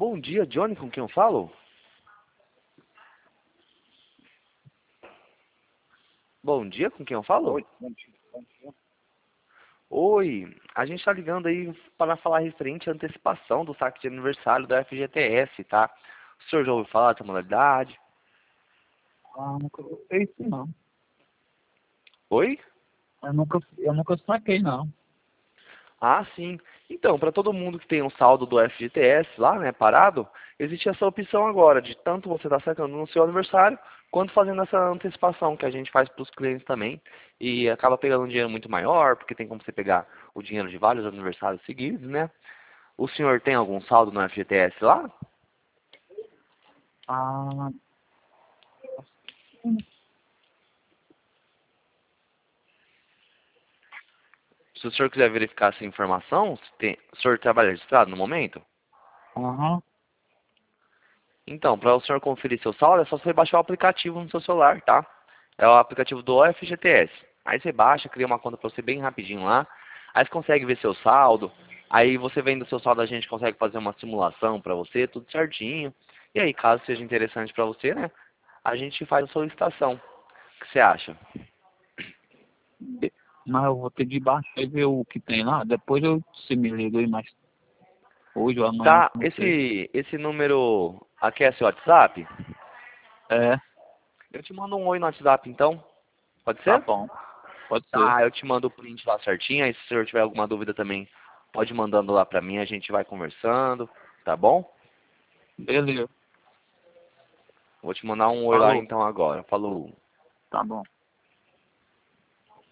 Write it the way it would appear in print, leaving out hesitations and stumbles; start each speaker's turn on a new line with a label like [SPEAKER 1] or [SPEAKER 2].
[SPEAKER 1] Bom dia, Johnny, com quem eu falo? Bom dia, com quem eu falo?
[SPEAKER 2] Oi, bom dia, bom dia.
[SPEAKER 1] Oi, a gente está ligando aí para falar referente à antecipação do saque de aniversário da FGTS, tá? O senhor já ouviu falar dessa modalidade?
[SPEAKER 2] Nunca fiz isso não.
[SPEAKER 1] Oi?
[SPEAKER 2] Eu nunca saquei não.
[SPEAKER 1] Ah, sim. Então, para todo mundo que tem um saldo do FGTS lá, né, parado, existe essa opção agora de tanto você estar sacando no seu aniversário, quanto fazendo essa antecipação que a gente faz para os clientes também. E acaba pegando um dinheiro muito maior, porque tem como você pegar o dinheiro de vários aniversários seguidos, né? O senhor tem algum saldo no FGTS lá?
[SPEAKER 2] Ah,
[SPEAKER 1] Se o senhor quiser verificar essa informação, o senhor trabalha registrado no momento?
[SPEAKER 2] aham.
[SPEAKER 1] Então, para o senhor conferir seu saldo, é só você baixar o aplicativo no seu celular, tá? É o aplicativo do FGTS. Aí você baixa, cria uma conta para você bem rapidinho lá. Aí você consegue ver seu saldo. Aí você vendo o seu saldo, a gente consegue fazer uma simulação para você, tudo certinho. E aí, caso seja interessante para você, né? A gente faz a solicitação. O que você acha?
[SPEAKER 2] Mas eu vou ter de baixar e ver o que tem lá. Depois se me liga aí mais hoje ou amanhã,
[SPEAKER 1] Tá,
[SPEAKER 2] não sei.
[SPEAKER 1] esse número aqui é seu WhatsApp?
[SPEAKER 2] É,
[SPEAKER 1] Eu te mando um oi no WhatsApp, então. Pode
[SPEAKER 2] tá
[SPEAKER 1] ser?
[SPEAKER 2] bom. Pode ser.
[SPEAKER 1] Tá, eu te mando o print lá certinho, aí se o senhor tiver alguma dúvida também, pode ir mandando lá pra mim, a gente vai conversando, tá bom?
[SPEAKER 2] Beleza.
[SPEAKER 1] Vou te mandar um oi lá
[SPEAKER 2] Falou.
[SPEAKER 1] então agora. Falou.
[SPEAKER 2] Tá bom.